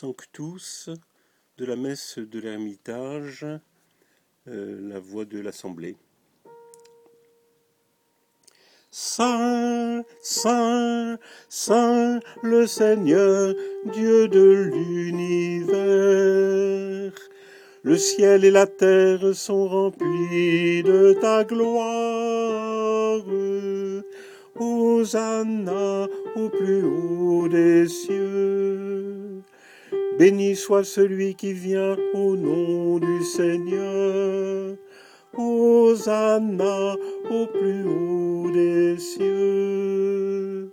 Sanctus de la messe de l'Ermitage, la voix de l'Assemblée. Saint, Saint, Saint, le Seigneur, Dieu de l'univers. Le ciel et la terre sont remplis de ta gloire. Hosanna au plus haut des cieux. Béni soit celui qui vient au nom du Seigneur. Hosanna au plus haut des cieux.